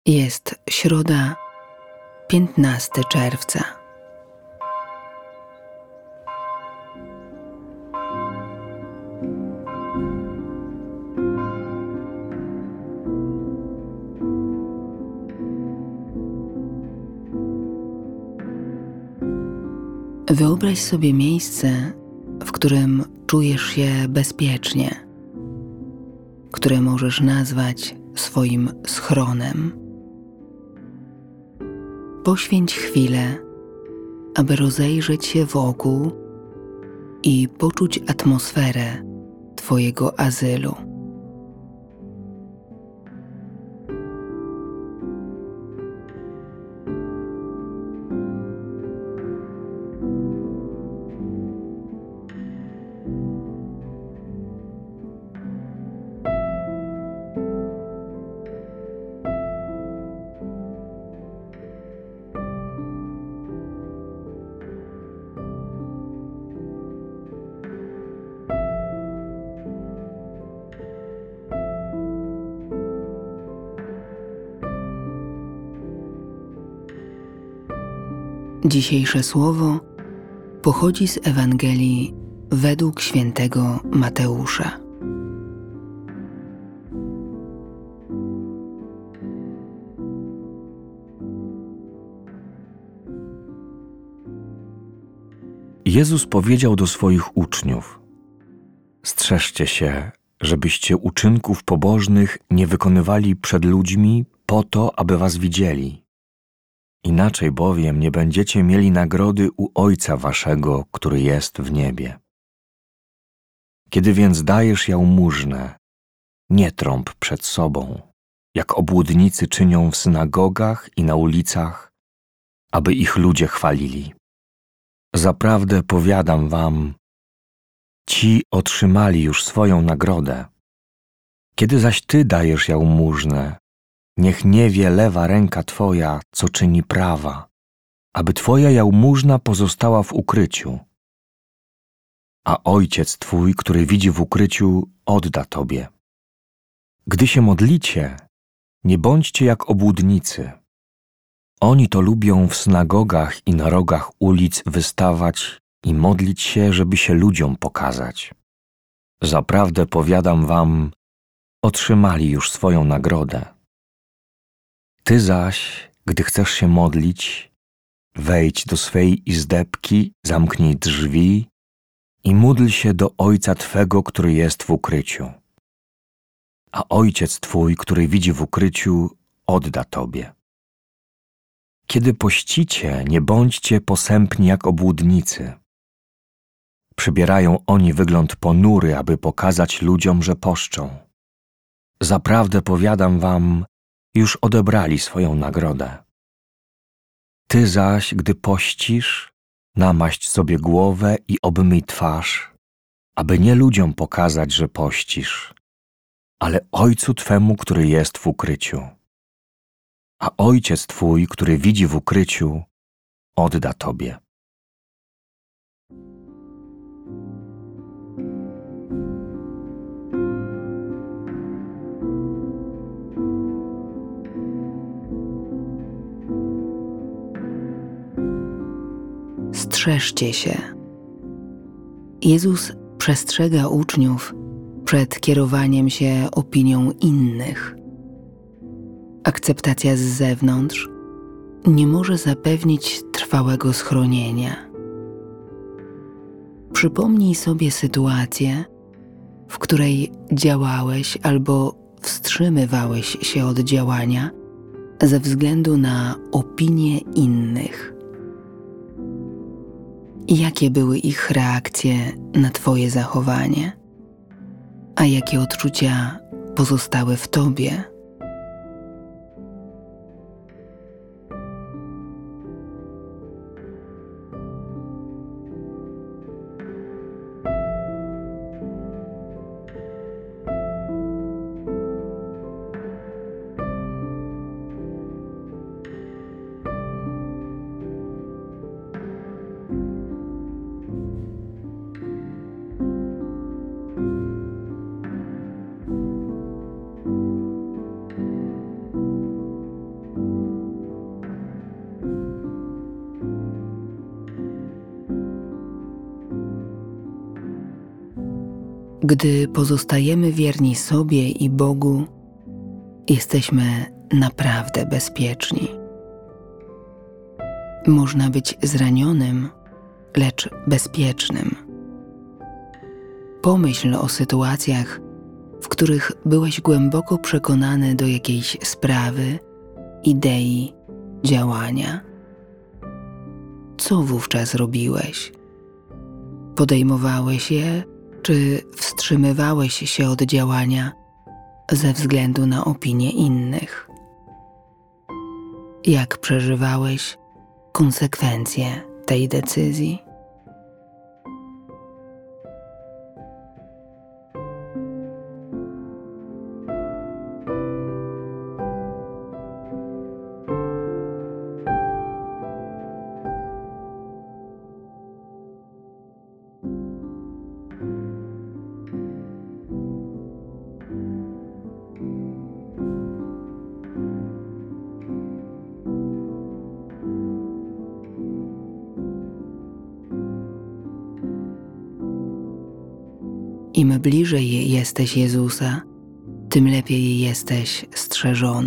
Jest środa, 15 czerwca. Wyobraź sobie miejsce, w którym czujesz się bezpiecznie, które możesz nazwać swoim schronem. Poświęć chwilę, aby rozejrzeć się wokół i poczuć atmosferę Twojego azylu. Dzisiejsze słowo pochodzi z Ewangelii według świętego Mateusza. Jezus powiedział do swoich uczniów: strzeżcie się, żebyście uczynków pobożnych nie wykonywali przed ludźmi po to, aby was widzieli. Inaczej bowiem nie będziecie mieli nagrody u Ojca waszego, który jest w niebie. Kiedy więc dajesz jałmużnę, nie trąb przed sobą, jak obłudnicy czynią w synagogach i na ulicach, aby ich ludzie chwalili. Zaprawdę powiadam wam, ci otrzymali już swoją nagrodę. Kiedy zaś ty dajesz jałmużnę, niech nie wie lewa ręka twoja, co czyni prawa, aby twoja jałmużna pozostała w ukryciu. A Ojciec twój, który widzi w ukryciu, odda tobie. Gdy się modlicie, nie bądźcie jak obłudnicy. Oni to lubią w synagogach i na rogach ulic wystawać i modlić się, żeby się ludziom pokazać. Zaprawdę powiadam wam, otrzymali już swoją nagrodę. Ty zaś, gdy chcesz się modlić, wejdź do swej izdebki, zamknij drzwi i módl się do Ojca Twego, który jest w ukryciu. A Ojciec Twój, który widzi w ukryciu, odda Tobie. Kiedy pościcie, nie bądźcie posępni jak obłudnicy. Przybierają oni wygląd ponury, aby pokazać ludziom, że poszczą. Zaprawdę powiadam wam, już odebrali swoją nagrodę. Ty zaś, gdy pościsz, namaść sobie głowę i obmyj twarz, aby nie ludziom pokazać, że pościsz, ale Ojcu Twemu, który jest w ukryciu. A Ojciec Twój, który widzi w ukryciu, odda Tobie. Strzeżcie się. Jezus przestrzega uczniów przed kierowaniem się opinią innych. Akceptacja z zewnątrz nie może zapewnić trwałego schronienia. Przypomnij sobie sytuację, w której działałeś albo wstrzymywałeś się od działania ze względu na opinię innych. Jakie były ich reakcje na Twoje zachowanie? A jakie odczucia pozostały w Tobie? Gdy pozostajemy wierni sobie i Bogu, jesteśmy naprawdę bezpieczni. Można być zranionym, lecz bezpiecznym. Pomyśl o sytuacjach, w których byłeś głęboko przekonany do jakiejś sprawy, idei, działania. Co wówczas robiłeś? Podejmowałeś je, czy wstrzymywałeś się od działania ze względu na opinię innych? Jak przeżywałeś konsekwencje tej decyzji? Im bliżej jesteś Jezusa, tym lepiej jesteś strzeżony.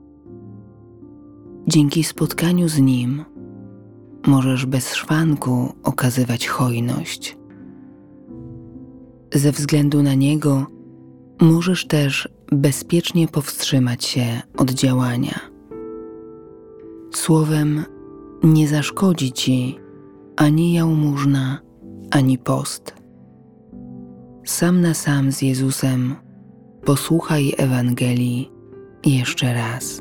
Dzięki spotkaniu z Nim możesz bez szwanku okazywać hojność. Ze względu na Niego możesz też bezpiecznie powstrzymać się od działania. Słowem, nie zaszkodzi Ci ani jałmużna, ani post. Sam na sam z Jezusem posłuchaj Ewangelii jeszcze raz.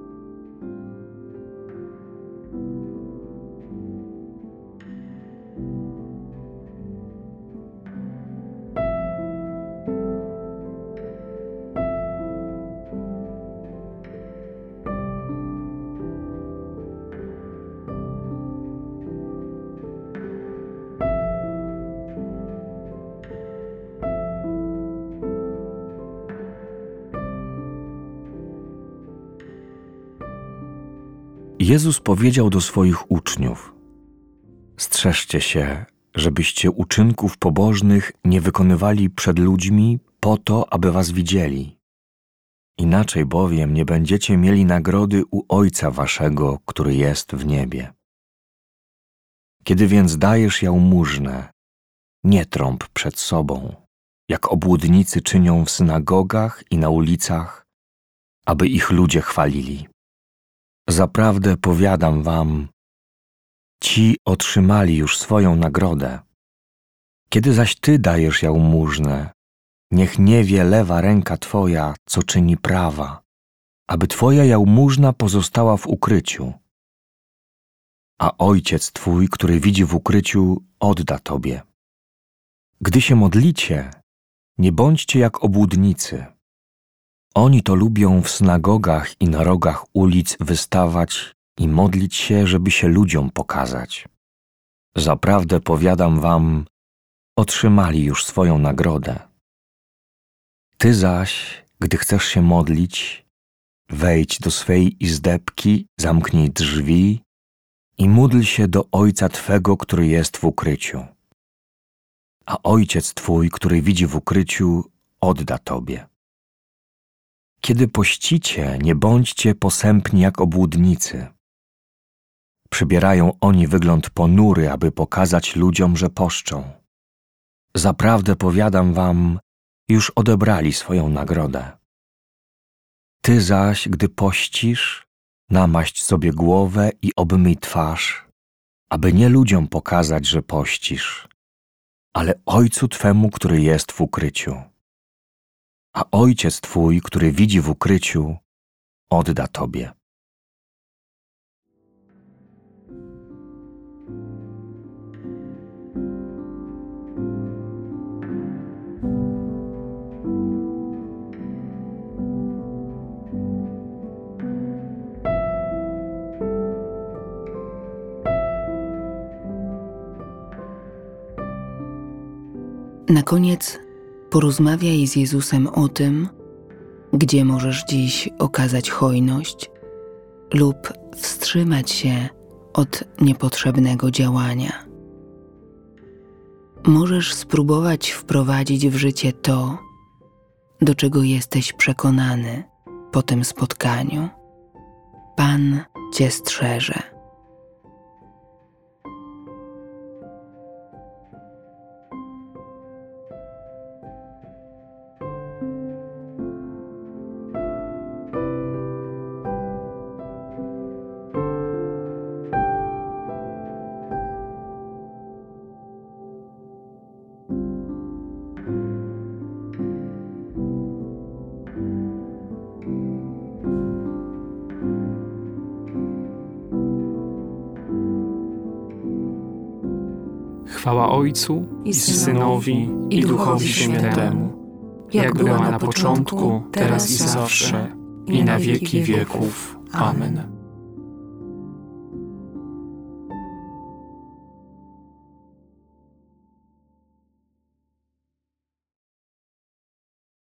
Jezus powiedział do swoich uczniów: strzeżcie się, żebyście uczynków pobożnych nie wykonywali przed ludźmi po to, aby was widzieli. Inaczej bowiem nie będziecie mieli nagrody u Ojca waszego, który jest w niebie. Kiedy więc dajesz jałmużnę, nie trąb przed sobą, jak obłudnicy czynią w synagogach i na ulicach, aby ich ludzie chwalili. Zaprawdę powiadam wam, ci otrzymali już swoją nagrodę. Kiedy zaś ty dajesz jałmużnę, niech nie wie lewa ręka twoja, co czyni prawa, aby twoja jałmużna pozostała w ukryciu. A Ojciec twój, który widzi w ukryciu, odda tobie. Gdy się modlicie, nie bądźcie jak obłudnicy. Oni to lubią w synagogach i na rogach ulic wystawać i modlić się, żeby się ludziom pokazać. Zaprawdę powiadam wam, otrzymali już swoją nagrodę. Ty zaś, gdy chcesz się modlić, wejdź do swej izdebki, zamknij drzwi i módl się do Ojca Twego, który jest w ukryciu. A Ojciec Twój, który widzi w ukryciu, odda Tobie. Kiedy pościcie, nie bądźcie posępni jak obłudnicy. Przybierają oni wygląd ponury, aby pokazać ludziom, że poszczą. Zaprawdę powiadam wam, już odebrali swoją nagrodę. Ty zaś, gdy pościsz, namaść sobie głowę i obmyj twarz, aby nie ludziom pokazać, że pościsz, ale Ojcu Twemu, który jest w ukryciu. A Ojciec Twój, który widzi w ukryciu, odda Tobie. Na koniec porozmawiaj z Jezusem o tym, gdzie możesz dziś okazać hojność lub wstrzymać się od niepotrzebnego działania. możesz spróbować wprowadzić w życie to, do czego jesteś przekonany po tym spotkaniu. Pan Cię strzeże. Chwała Ojcu i Synowi, i Duchowi Świętemu, jak była na początku, teraz i zawsze, i na wieki wieków. Amen.